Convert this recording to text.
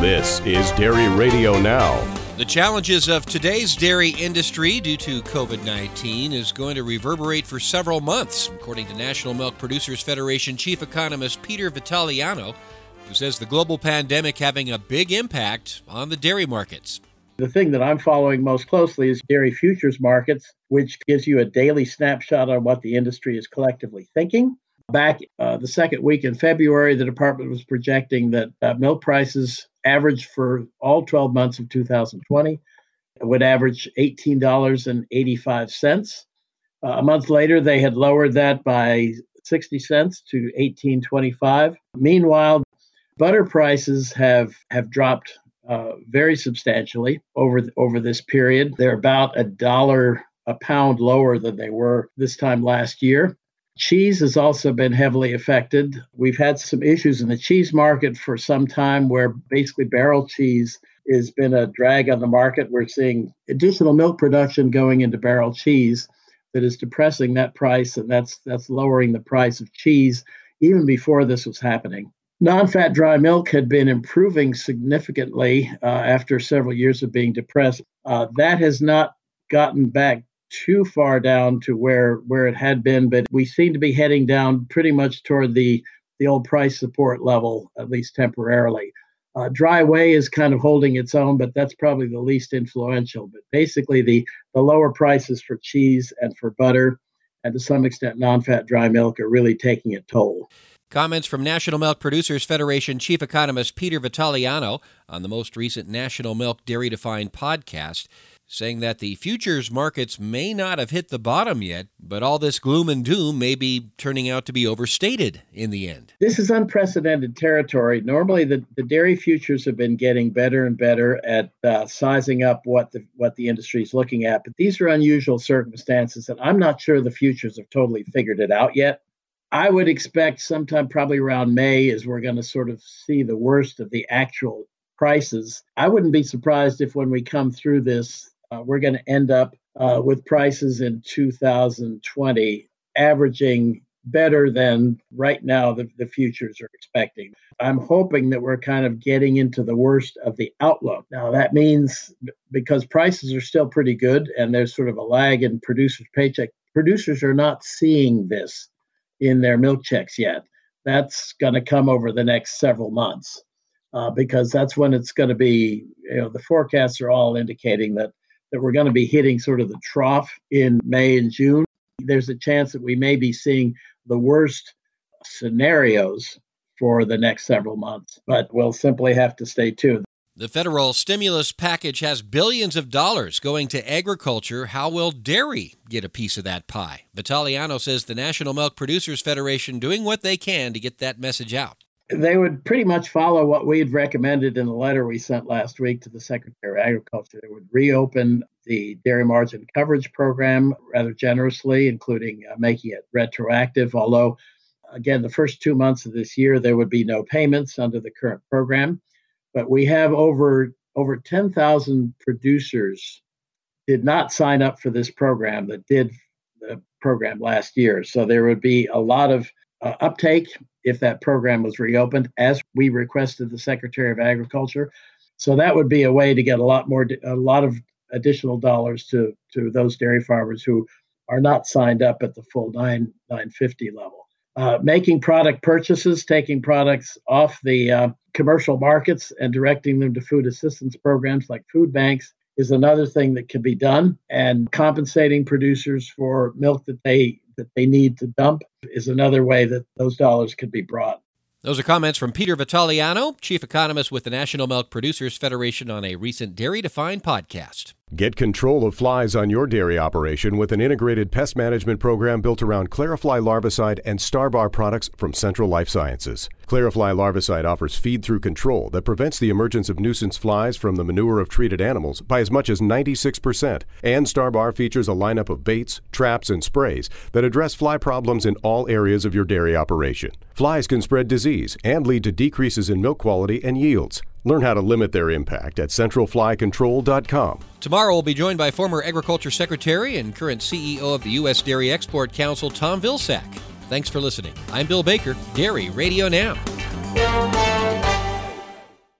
This is Dairy Radio Now. The challenges of today's dairy industry due to COVID-19 is going to reverberate for several months, according to National Milk Producers Federation Chief Economist Peter Vitaliano, who says the global pandemic having a big impact on the dairy markets. The thing that I'm following most closely is dairy futures markets, which gives you a daily snapshot on what the industry is collectively thinking. Back the second week in February, the department was projecting that milk prices averaged for all 12 months of 2020 would average $18.85. A month later, they had lowered that by 60 cents to $18.25. Meanwhile, butter prices have dropped very substantially over this period. They're about $1 a pound lower than they were this time last year. Cheese has also been heavily affected. We've had some issues in the cheese market for some time where basically barrel cheese has been a drag on the market. We're seeing additional milk production going into barrel cheese that is depressing that price, and that's lowering the price of cheese even before this was happening. Non-fat dry milk had been improving significantly after several years of being depressed. That has not gotten back too far down to where it had been, but we seem to be heading down pretty much toward the old price support level, at least temporarily. Dry whey is kind of holding its own, but that's probably the least influential. But basically, the lower prices for cheese and for butter, and to some extent non-fat dry milk, are really taking a toll. Comments from National Milk Producers Federation Chief Economist Peter Vitaliano on the most recent National Milk Dairy Defined podcast, saying that the futures markets may not have hit the bottom yet, but all this gloom and doom may be turning out to be overstated in the end. This is unprecedented territory. Normally, the dairy futures have been getting better and better at sizing up what the industry is looking at, but these are unusual circumstances, and I'm not sure the futures have totally figured it out yet. I would expect sometime probably around May is we're going to sort of see the worst of the actual prices. I wouldn't be surprised if when we come through this, we're going to end up with prices in 2020 averaging better than right now the futures are expecting. I'm hoping that we're kind of getting into the worst of the outlook. Now, that means because prices are still pretty good and there's sort of a lag in producers' paycheck, producers are not seeing this in their milk checks yet. That's going to come over the next several months because that's when it's going to be, the forecasts are all indicating that we're going to be hitting sort of the trough in May and June. There's a chance that we may be seeing the worst scenarios for the next several months, but we'll simply have to stay tuned. The federal stimulus package has billions of dollars going to agriculture. How will dairy get a piece of that pie? Vitaliano says the National Milk Producers Federation doing what they can to get that message out. They would pretty much follow what we had recommended in the letter we sent last week to the Secretary of Agriculture. They would reopen the dairy margin coverage program rather generously, including making it retroactive, although, again, the first 2 months of this year, there would be no payments under the current program. But we have over 10,000 producers did not sign up for this program that did the program last year. So there would be a lot of uptake if that program was reopened, as we requested the Secretary of Agriculture. So that would be a way to get a lot of additional dollars to those dairy farmers who are not signed up at the full $9.50 level. Making product purchases, taking products off the commercial markets and directing them to food assistance programs like food banks is another thing that can be done. And compensating producers for milk that they need to dump is another way that those dollars could be brought. Those are comments from Peter Vitaliano, Chief Economist with the National Milk Producers Federation, on a recent Dairy Defined podcast. Get control of flies on your dairy operation with an integrated pest management program built around Clarifly Larvicide and Starbar products from Central Life Sciences. Clarifly Larvicide offers feed-through control that prevents the emergence of nuisance flies from the manure of treated animals by as much as 96%. And Starbar features a lineup of baits, traps, and sprays that address fly problems in all areas of your dairy operation. Flies can spread disease and lead to decreases in milk quality and yields. Learn how to limit their impact at centralflycontrol.com. Tomorrow we'll be joined by former Agriculture Secretary and current CEO of the U.S. Dairy Export Council, Tom Vilsack. Thanks for listening. I'm Bill Baker, Dairy Radio Now.